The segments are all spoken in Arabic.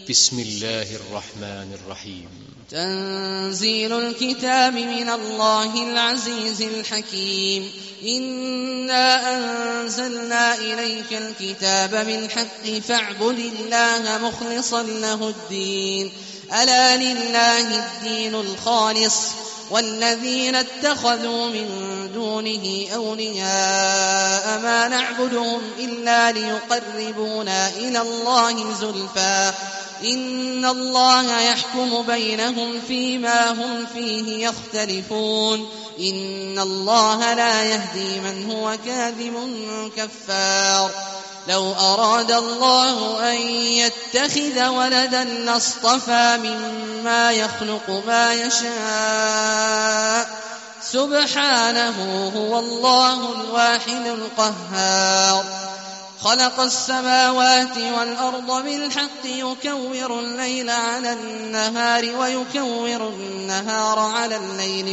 بسم الله الرحمن الرحيم. تنزيل الكتاب من الله العزيز الحكيم. إنا أنزلنا إليك الكتاب بالحق فاعبد الله مخلصا له الدين ألا لله الدين الخالص والذين اتخذوا من دونه أولياء ما نعبدهم إلا ليقربونا إلى الله زلفى إن الله يحكم بينهم فيما هم فيه يختلفون إن الله لا يهدي من هو كاذب كفار. لو أراد الله أن يتخذ ولدا لاصطفى مما يخلق ما يشاء سبحانه هو الله الواحد القهار. خلق السماوات والأرض بالحق يكور الليل على النهار ويكور النهار على الليل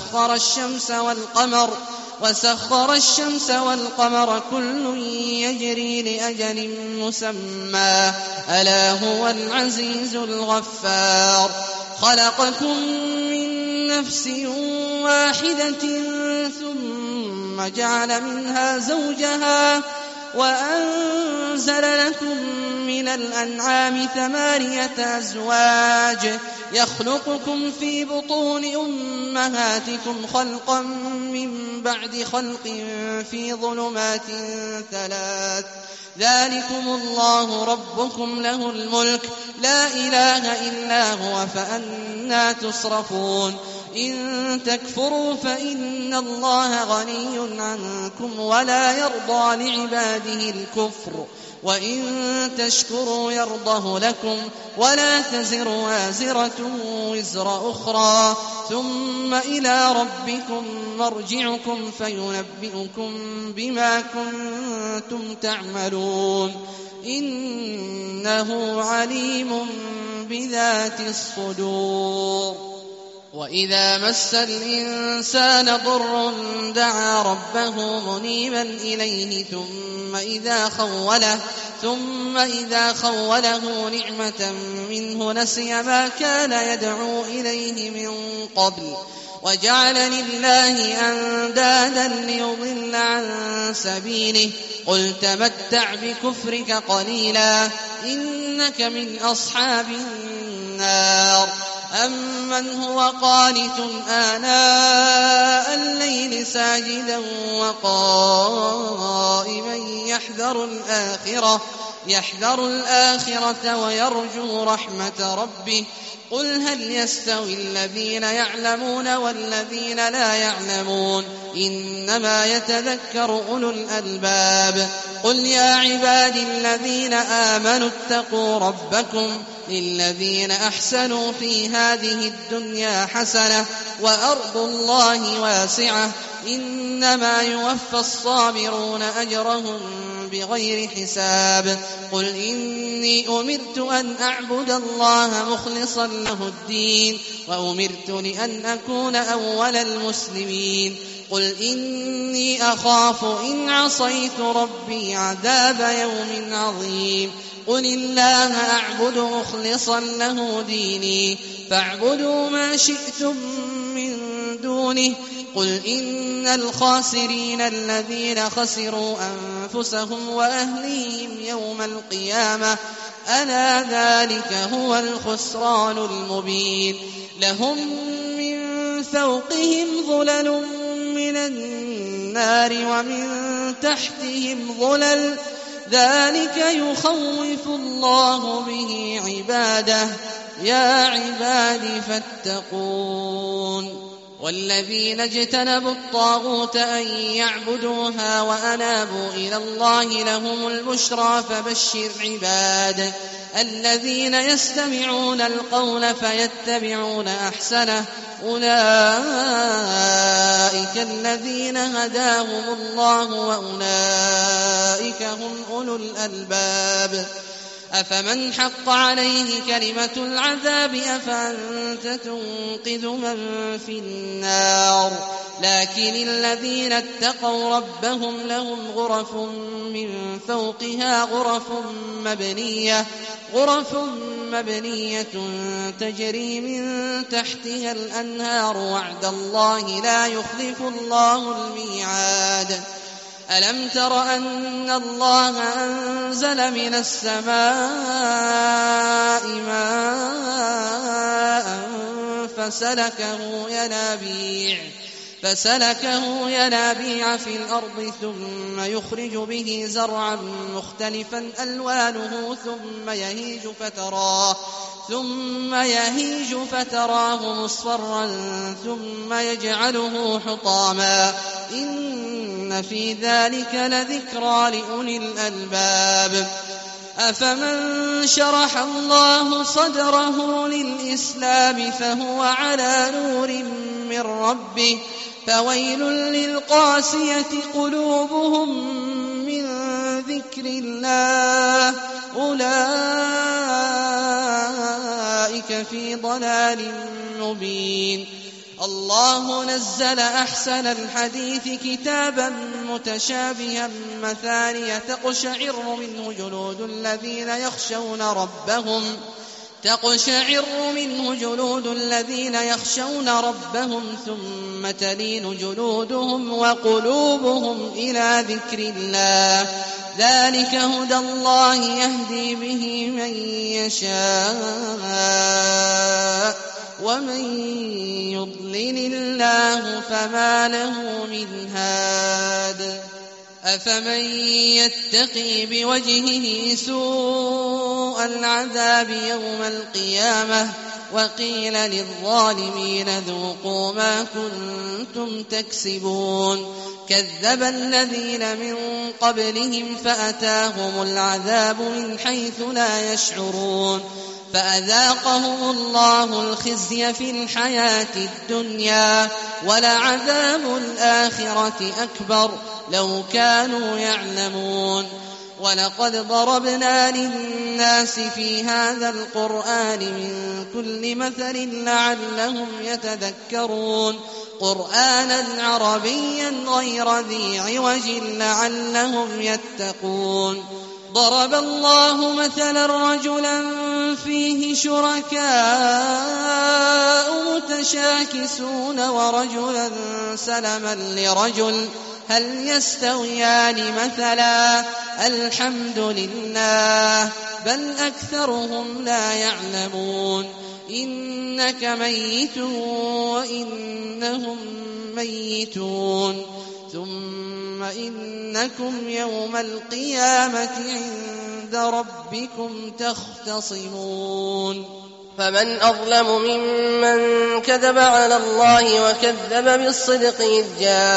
وسخر الشمس والقمر كل يجري لأجل مسمى ألا هو العزيز الغفار. خلقكم من نفس واحدة ثم جعل منها زوجها وأنزل لكم من الأنعام 8 أزواج يخلقكم في بطون أمهاتكم خلقا من بعد خلق في ظلمات 3 ذلكم الله ربكم له الملك لا إله إلا هو فأنى تصرفون. إن تكفروا فإن الله غني عنكم ولا يرضى لعباده الكفر وإن تشكروا يرضه لكم ولا تزر وازرة وزر أخرى ثم إلى ربكم مرجعكم فينبئكم بما كنتم تعملون إنه عليم بذات الصدور. وإذا مس الإنسان ضر دعا ربه منيبا إليه ثم إذا خوله نعمة منه نسي ما كان يدعو إليه من قبل وجعل لله أندادا ليضل عن سبيله قل تمتع بكفرك قليلا إنك من أصحاب النار. أمن هو قانت آناء الليل ساجدا وقائما يحذر الآخرة ويرجو رحمة ربه قل هل يستوي الذين يعلمون والذين لا يعلمون إنما يتذكر أولو الألباب. قل يا عبادي الذين آمنوا اتقوا ربكم للذين أحسنوا في هذه الدنيا حسنة وأرض الله واسعة إنما يوفى الصابرون أجرهم بغير حساب. قل إني أمرت أن أعبد الله مخلصا له الدين وأمرت لأن أكون أول المسلمين. قل إني أخاف إن عصيت ربي عذاب يوم عظيم. قل الله أعبد مخلصا له ديني فاعبدوا ما شئتم من دونه. قل إن الخاسرين الذين خسروا أنفسهم وأهليهم يوم القيامة ألا ذلك هو الخسران المبين. لهم من فوقهم ظلل من النار ومن تحتهم ظلل ذلك يخوف الله به عباده يا عباد فاتقون. والذين اجتنبوا الطاغوت أن يعبدوها وأنابوا إلى الله لهم البشرى فبشر عباد الذين يستمعون القول فيتبعون أحسنه أولئك الذين هداهم الله وأولئك هم أولو الألباب. أفمن حق عليه كلمة العذاب أفأنت تنقذ من في النار لكن الذين اتقوا ربهم لهم غرف من فوقها غرف مبنية تجري من تحتها الأنهار وعد الله لا يخلف الله الميعاد ألم تر أن الله أنزل من السماء ماء فسلكه ينابيع في الأرض ثم يخرج به زرعا مختلفا ألوانه ثم يهيج فتراه مصفرا ثم يجعله حطاما إن في ذلك لذكرى لأولي الألباب أفمن شرح الله صدره للإسلام فهو على نور من ربه فويل للقاسية قلوبهم من ذكر الله أولئك في ضلال مبين الله نزل أحسن الحديث كتابا متشابها مثانية تقشعر منه جلود الذين يخشون ربهم ثم تلين جلودهم وقلوبهم إلى ذكر الله ذلك هدى الله يهدي به من يشاء ومن يضلل الله فما له من هاد أفمن يتقي بوجهه سوء العذاب يوم القيامة وقيل للظالمين ذوقوا ما كنتم تكسبون كذب الذين من قبلهم فأتاهم العذاب من حيث لا يشعرون فأذاقهم الله الخزي في الحياة الدنيا ولعذاب الآخرة أكبر لو كانوا يعلمون ولقد ضربنا للناس في هذا القرآن من كل مثل لعلهم يتذكرون قرآنا عربيا غير ذي عوج لعلهم يتقون ضرب الله مثلا رجلا فيه شركاء متشاكسون ورجلا سلما لرجل هل يستويان مثلا الحمد لله بل أكثرهم لا يعلمون إنك ميت وإنهم ميتون ثم إنكم يوم القيامة عند ربكم تختصمون فمن أظلم ممن كذب على الله وكذب بالصدق إذ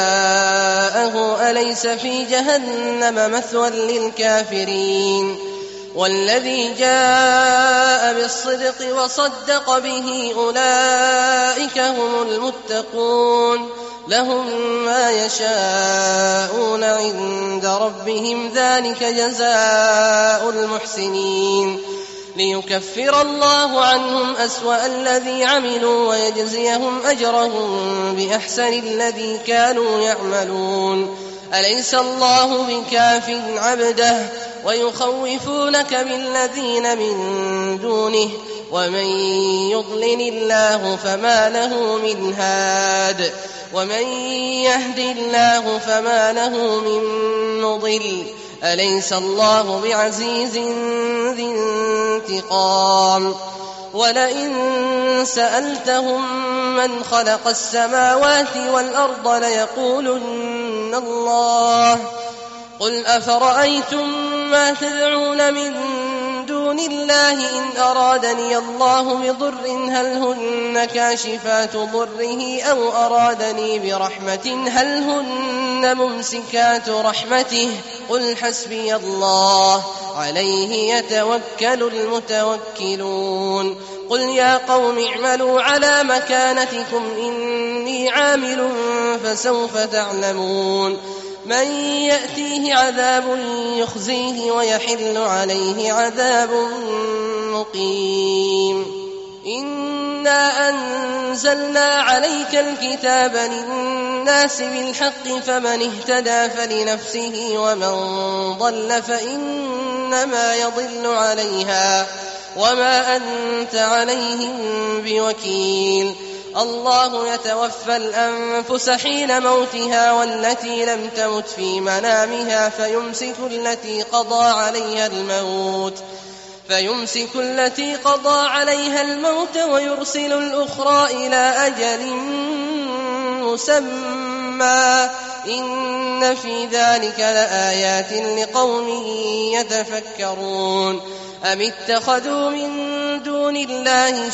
جاءه أليس في جهنم مثوى للكافرين والذي جاء بالصدق وصدق به أولئك هم المتقون لهم ما يشاءون عند ربهم ذلك جزاء المحسنين ليكفر الله عنهم أسوأ الذي عملوا ويجزيهم أجرهم بأحسن الذي كانوا يعملون أليس الله بكاف عبده ويخوفونك بالذين من دونه ومن يضلل الله فما له من هاد ومن يهد الله فما له من مضل أليس الله بعزيز ذي انتقام ولئن سألتهم من خلق السماوات والأرض ليقولن الله قل أفرأيتم ما تدعون من دون الله إن أرادني الله بضر هل هن كاشفات ضره أو أرادني برحمة هل هن ممسكات رحمته قل حسبي الله عليه يتوكل المتوكلون قل يا قوم اعملوا على مكانتكم إني عامل فسوف تعلمون من يأتيه عذاب يخزيه ويحل عليه عذاب مقيم إنا أنزلنا عليك الكتاب للناس بالحق فمن اهتدى فلنفسه ومن ضل فإنما يضل عليها وما أنت عليهم بوكيل الله يتوفى الأنفس حين موتها والتي لم تمت في منامها فيمسك التي قضى عليها الموت ويرسل الأخرى إلى أجل مسمى إن في ذلك لآيات لقوم يتفكرون أم اتخذوا من دون الله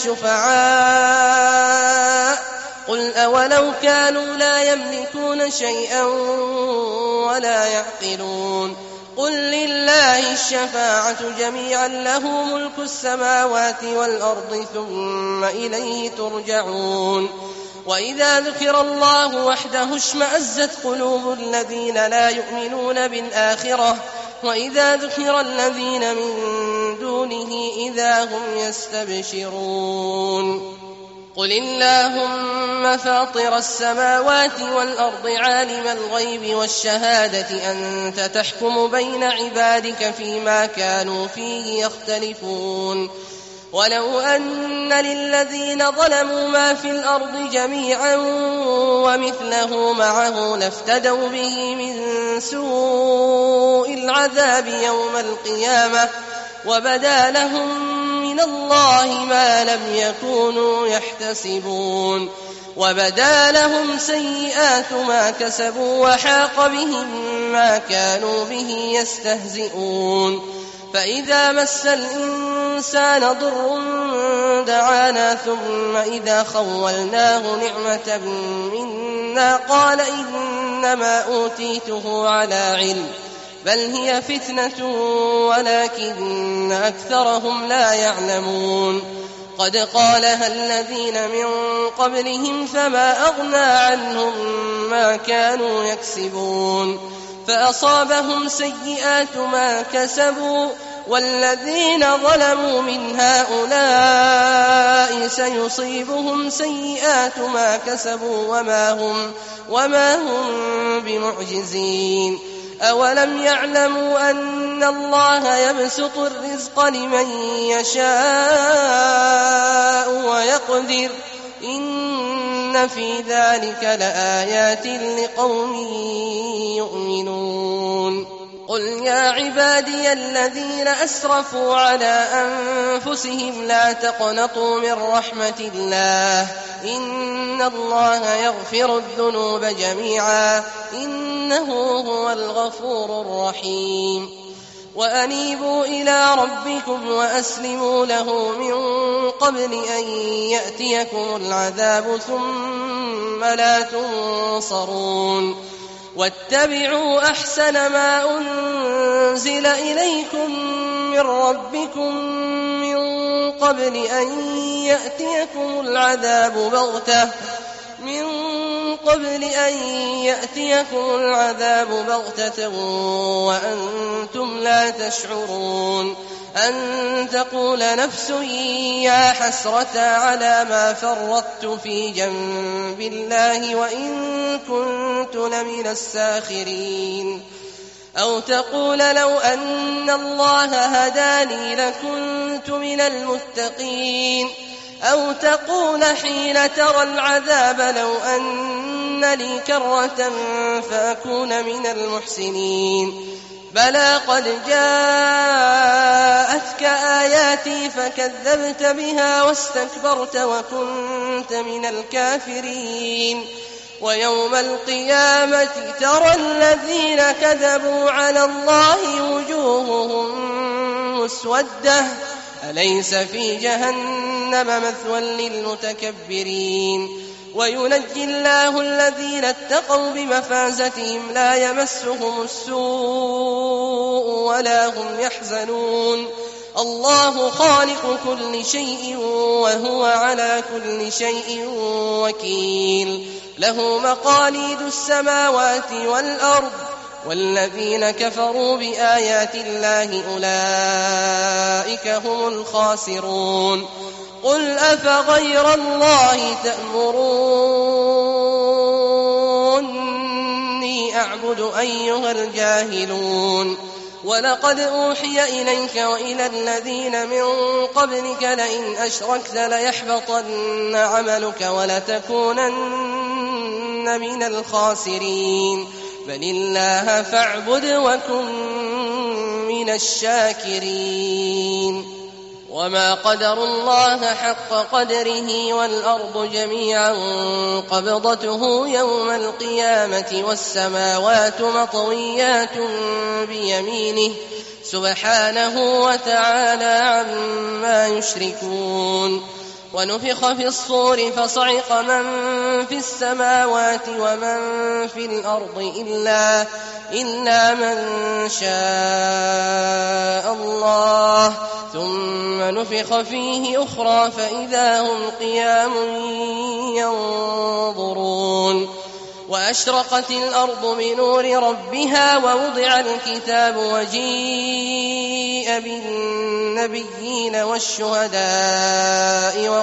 شفعاء قل أولو كانوا لا يملكون شيئا ولا يعقلون قل لله الشفاعة جميعا له ملك السماوات والأرض ثم إليه ترجعون وإذا ذكر الله وحده اشمأزت قلوب الذين لا يؤمنون بالآخرة وإذا ذكر الذين من دونه إذا هم يستبشرون قل اللهم فاطر السماوات والأرض عالم الغيب والشهادة أنت تحكم بين عبادك فيما كانوا فيه يختلفون ولو أن للذين ظلموا ما في الأرض جميعا ومثله معه لافتدوا به من سوء العذاب يوم القيامة وبدا لهم من الله ما لم يكونوا يحتسبون وبدا لهم سيئات ما كسبوا وحاق بهم ما كانوا به يستهزئون فإذا مس الإنسان ضر دعانا ثم إذا خولناه نعمة منا قال إنما أوتيته على علم بل هي فتنة ولكن أكثرهم لا يعلمون قد قالها الذين من قبلهم فما أغنى عنهم ما كانوا يكسبون فأصابهم سيئات ما كسبوا والذين ظلموا من هؤلاء سيصيبهم سيئات ما كسبوا وما هم بمعجزين أولم يعلموا أن الله يبسط الرزق لمن يشاء ويقدر إن في ذلك لآيات لقوم يؤمنون قل يا عبادي الذين أسرفوا على أنفسهم لا تقنطوا من رحمة الله إن الله يغفر الذنوب جميعا إنه هو الغفور الرحيم وأنيبوا إلى ربكم وأسلموا له من قبل أن يأتيكم العذاب ثم لا تنصرون واتبعوا أحسن ما أنزل إليكم من ربكم من قبل أن يأتيكم العذاب بغتة وأنتم لا تشعرون أن تقول نفس يا حسرة على ما فرطت في جنب الله وإن كنت لمن الساخرين أو تقول لو أن الله هداني لكنت من المتقين أو تقول حين ترى العذاب لو أن لي كرة فأكون من المحسنين بلى قد جاءتك آياتي فكذبت بها واستكبرت وكنت من الكافرين ويوم القيامة ترى الذين كذبوا على الله وجوههم مسودة أليس في جهنم مثوى للمتكبرين وينجي الله الذين اتقوا بمفازتهم لا يمسهم السوء ولا هم يحزنون الله خالق كل شيء وهو على كل شيء وكيل له مقاليد السماوات والأرض والذين كفروا بآيات الله أولئك هم الخاسرون قل أفغير الله تأمروني أعبد أيها الجاهلون ولقد أوحي إليك وإلى الذين من قبلك لئن أشركت ليحبطن عملك ولتكونن من الخاسرين بل الله فاعبد وكن من الشاكرين وما قدروا الله حق قدره والأرض جميعا قبضته يوم القيامة والسماوات مطويات بيمينه سبحانه وتعالى عما يشركون ونفخ في الصور فصعق من في السماوات ومن في الأرض إلا من شاء الله ثم نفخ فيه أخرى فإذا هم قيام ينظرون وأشرقت الأرض بنور ربها ووضع الكتاب وجيء بالنبيين والشهداء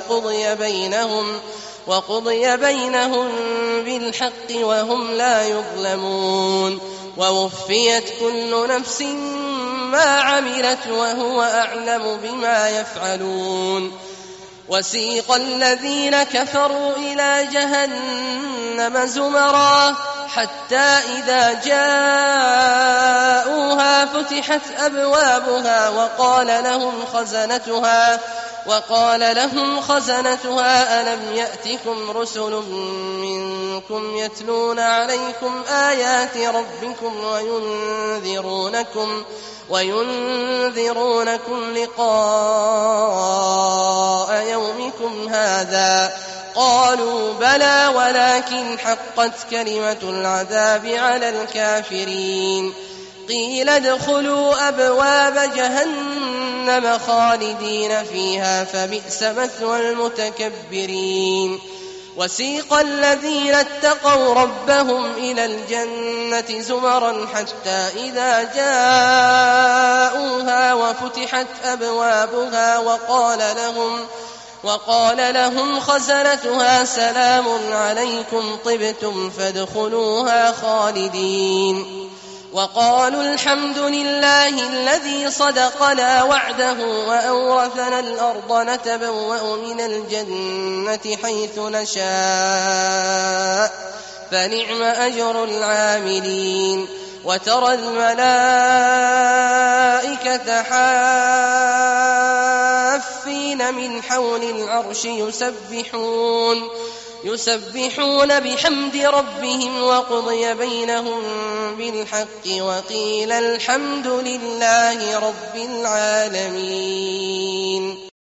وقضي بينهم بالحق وهم لا يظلمون ووفيت كل نفس ما عملت وهو أعلم بما يفعلون وسيق الذين كفروا إلى جهنم زمرا حتى إذا جاءوها فتحت أبوابها وقال لهم خزنتها ألم يأتكم رسل منكم يتلون عليكم آيات ربكم وينذرونكم لقاء يومكم هذا قالوا بلى ولكن حقت كلمة العذاب على الكافرين قيل ادخلوا أبواب جهنم خالدين فيها فبئس مثوى المتكبرين وسيق الذين اتقوا ربهم إلى الجنة زمرا حتى إذا جاءوها وفتحت أبوابها وقال لهم خزنتها سلام عليكم طبتم فادخلوها خالدين وقالوا الحمد لله الذي صدقنا وعده وأورثنا الأرض نتبوأ من الجنة حيث نشاء فنعم أجر العاملين وترى الملائكة حافين من حول العرش يسبحون بحمد ربهم وقضي بينهم بالحق وقيل الحمد لله رب العالمين.